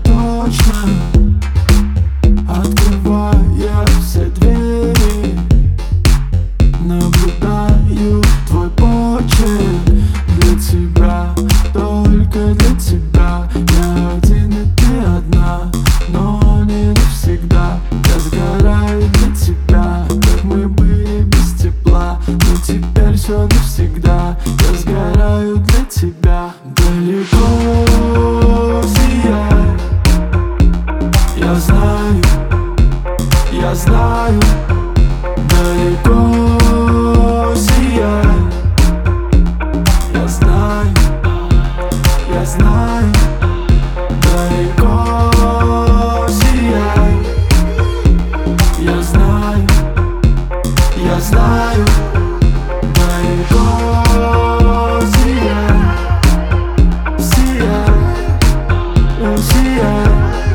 точно, открывая все двери. Наблюдаю твой почерк. Для тебя, только для тебя. Я один и ты одна, но не навсегда. Я сгораю для тебя, как мы были без тепла. Но теперь все навсегда. Я сгораю для тебя. Далеко сияй. Я знаю, я знаю. Далеко сияй. Я знаю, я знаю. Далеко сияй. Я знаю, я знаю. Далеко сияй. Сияй, сияй.